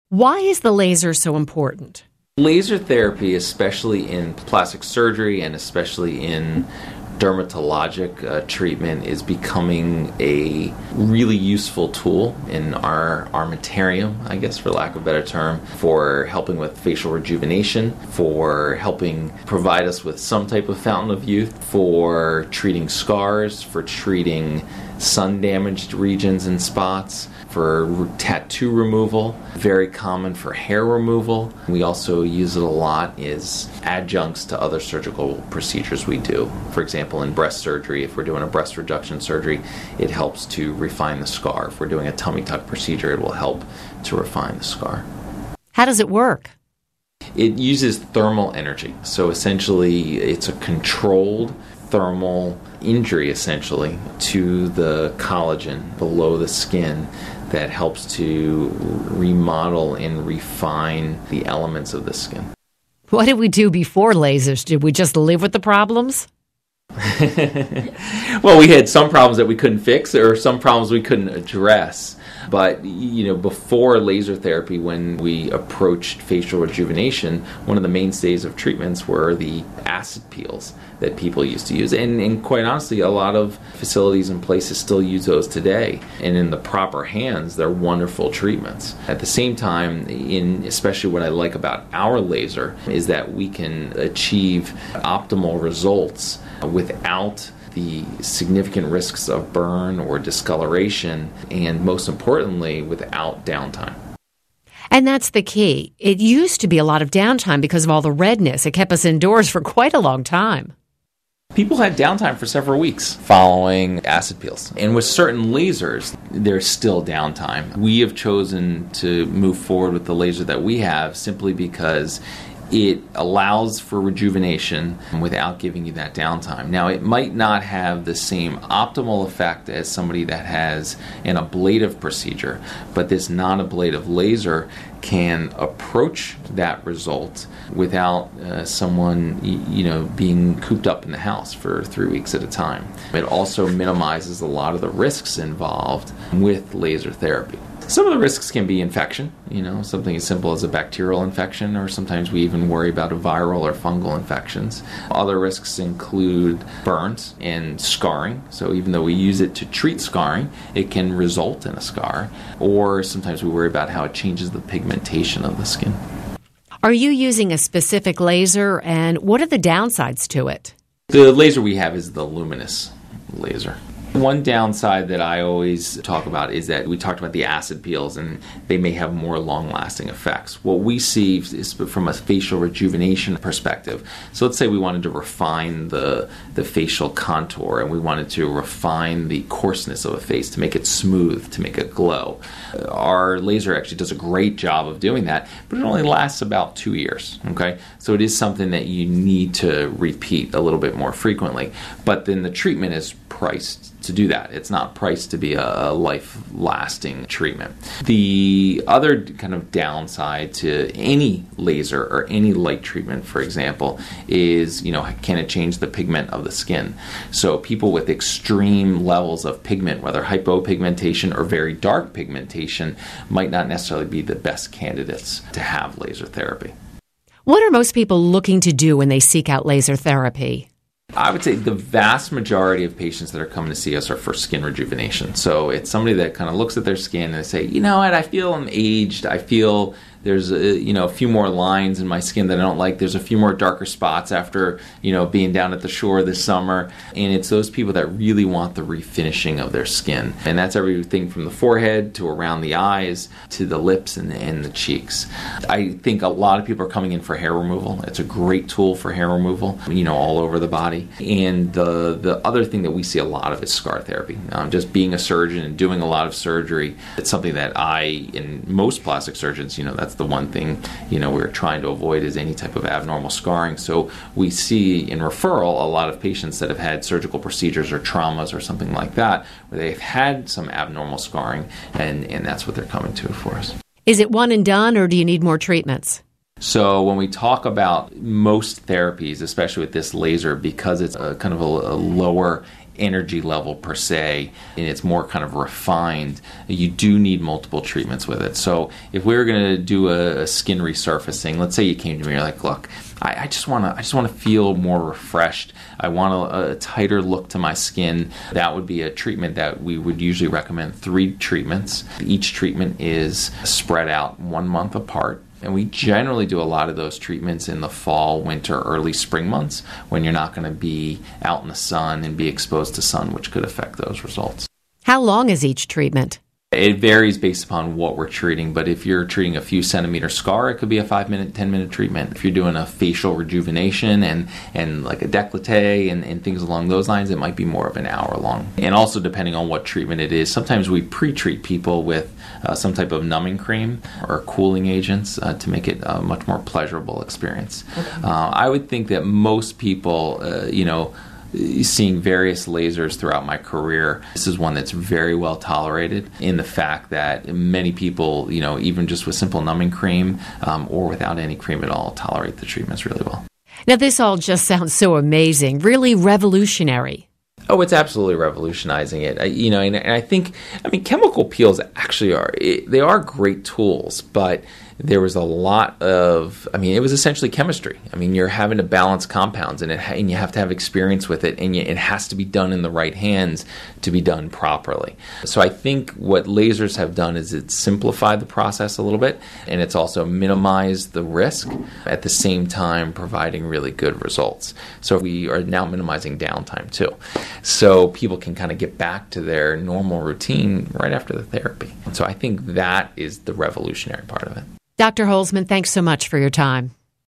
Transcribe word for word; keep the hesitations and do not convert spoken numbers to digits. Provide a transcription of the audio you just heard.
Why is the laser so important? Laser therapy, especially in plastic surgery and especially in dermatologic uh, treatment, is becoming a really useful tool in our armamentarium, I guess, for lack of a better term, for helping with facial rejuvenation, for helping provide us with some type of fountain of youth, for treating scars, for treating sun-damaged regions and spots, for tattoo removal, very common for hair removal. We also use it a lot as adjuncts to other surgical procedures we do. For example, in breast surgery, if we're doing a breast reduction surgery, it helps to refine the scar. If we're doing a tummy tuck procedure, it will help to refine the scar. How does it work? It uses thermal energy. So essentially, it's a controlled thermal injury, essentially, to the collagen below the skin that helps to remodel and refine the elements of the skin. What did we do before lasers? Did we just live with the problems? Well, we had some problems that we couldn't fix or some problems we couldn't address. But, you know, before laser therapy, when we approached facial rejuvenation, one of the mainstays of treatments were the acid peels that people used to use. And, and quite honestly, a lot of facilities and places still use those today. And in the proper hands, they're wonderful treatments. At the same time, in especially what I like about our laser is that we can achieve optimal results without the significant risks of burn or discoloration, and most importantly, without downtime. And that's the key. It used to be a lot of downtime because of all the redness. It kept us indoors for quite a long time. People had downtime for several weeks following acid peels. And with certain lasers, there's still downtime. We have chosen to move forward with the laser that we have simply because it allows for rejuvenation without giving you that downtime. Now, it might not have the same optimal effect as somebody that has an ablative procedure, but this non-ablative laser can approach that result without uh, someone, you know, being cooped up in the house for three weeks at a time. It also minimizes a lot of the risks involved with laser therapy. Some of the risks can be infection, you know, something as simple as a bacterial infection, or sometimes we even worry about a viral or fungal infections. Other risks include burns and scarring. So even though we use it to treat scarring, it can result in a scar. Or sometimes we worry about how it changes the pigmentation of the skin. Are you using a specific laser, and what are the downsides to it? The laser we have is the luminous laser. One downside that I always talk about is that we talked about the acid peels and they may have more long-lasting effects. What we see is from a facial rejuvenation perspective. So let's say we wanted to refine the, the facial contour and we wanted to refine the coarseness of a face to make it smooth, to make it glow. Our laser actually does a great job of doing that, but it only lasts about two years. Okay, so it is something that you need to repeat a little bit more frequently. But then the treatment is priced to do that. It's not priced to be a life-lasting treatment. The other kind of downside to any laser or any light treatment, for example, is, you know, can it change the pigment of the skin? So people with extreme levels of pigment, whether hypopigmentation or very dark pigmentation, might not necessarily be the best candidates to have laser therapy. What are most people looking to do when they seek out laser therapy? I would say the vast majority of patients that are coming to see us are for skin rejuvenation. So it's somebody that kind of looks at their skin and they say, you know what, I feel I'm aged. I feel there's a, you know, a few more lines in my skin that I don't like. There's a few more darker spots after, you know, being down at the shore this summer. And it's those people that really want the refinishing of their skin. And that's everything from the forehead to around the eyes to the lips and, and the cheeks. I think a lot of people are coming in for hair removal. It's a great tool for hair removal, you know, all over the body. And the, the other thing that we see a lot of is scar therapy. Um, just being a surgeon and doing a lot of surgery, it's something that I, and most plastic surgeons, you know, that's the one thing, you know, we're trying to avoid is any type of abnormal scarring. So we see in referral a lot of patients that have had surgical procedures or traumas or something like that, where they've had some abnormal scarring, and, and that's what they're coming to for us. Is it one and done, or do you need more treatments? So when we talk about most therapies, especially with this laser, because it's a kind of a, a lower energy level per se, and it's more kind of refined, you do need multiple treatments with it. So if we were going to do a, a skin resurfacing, let's say you came to me and you're like, look, I, I just want to I just want to feel more refreshed. I want a, a tighter look to my skin. That would be a treatment that we would usually recommend three treatments. Each treatment is spread out one month apart. And we generally do a lot of those treatments in the fall, winter, early spring months when you're not going to be out in the sun and be exposed to sun, which could affect those results. How long is each treatment? It varies based upon what we're treating, but if you're treating a few centimeter scar, it could be a five minute, ten minute treatment. If you're doing a facial rejuvenation and, and like a décolleté and, and things along those lines, it might be more of an hour long. And also depending on what treatment it is, sometimes we pre-treat people with uh, some type of numbing cream or cooling agents uh, to make it a much more pleasurable experience. Okay. Uh, I would think that most people, uh, you know, seeing various lasers throughout my career, this is one that's very well tolerated in the fact that many people, you know, even just with simple numbing cream um, or without any cream at all, tolerate the treatments really well. Now, this all just sounds so amazing, really revolutionary. Oh, it's absolutely revolutionizing it. I, you know, and, and I think, I mean, chemical peels actually are, it, they are great tools, but there was a lot of, I mean, it was essentially chemistry. I mean, you're having to balance compounds, and, it, and you have to have experience with it, and you, it has to be done in the right hands to be done properly. So I think what lasers have done is it's simplified the process a little bit, and it's also minimized the risk, at the same time providing really good results. So we are now minimizing downtime too. So people can kind of get back to their normal routine right after the therapy. So I think that is the revolutionary part of it. Doctor Holzman, thanks so much for your time.